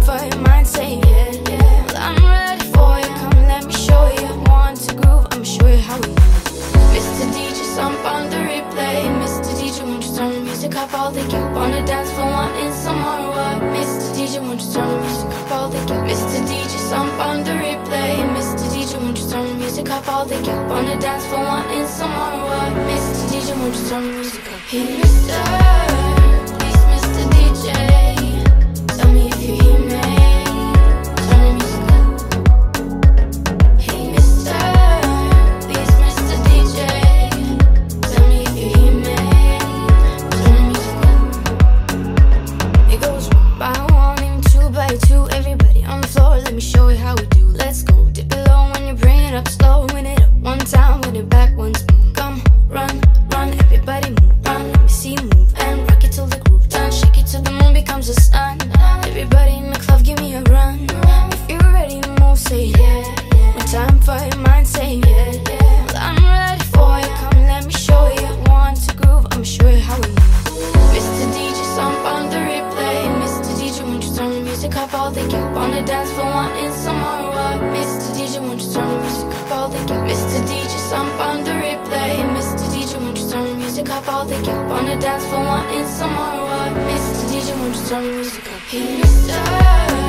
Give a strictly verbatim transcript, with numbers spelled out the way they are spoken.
for your mind, say yeah, yeah. Well, I'm ready for you, come let me show you. Want to groove, I'ma show you how we do. Mister D J, stomp on the replay. Mister D J, won't you turn the music up all the girl wanna dance for wanting some more what? Mister D J, won't you turn the music up all the girl. Mister D J, stomp on the replay. Mister D J, won't you turn the music up all the girl wanna dance for wanting some more what? Mister D J, won't you turn the music up? Hey Mister, please Mister D J, tell me if you hear me. Turn the music up. Hey Mister, please Mister D J, tell me if you hear me. Turn the music up. It goes one by one, even two by two. Everybody on the floor, let me show you how we do. Let's go, dip it low when you bring it up slow. Win it up one time, win it back once more. Come, run, run, everybody move, run. Let me see you move and rock it till the groove done. Shake it till the moon becomes the sun. Everybody in the club, give me a run. If you're ready to move, say yeah, yeah. One time for your mind, say yeah, yeah. Well, I'm ready for you, come let me show you. Want to groove, I'ma show you how we move. Mister D J, stomp on the replay. Mister D J, won't you turn the music up all the girl wanna dance for wanting some more what? Mister D J, won't you turn the music up all the girl. Mister D J, stomp on the replay. Mister D J, won't you turn the music up all the girl wanna dance for wanting some more what? Mister D J, won't you turn the music up? Hey Mister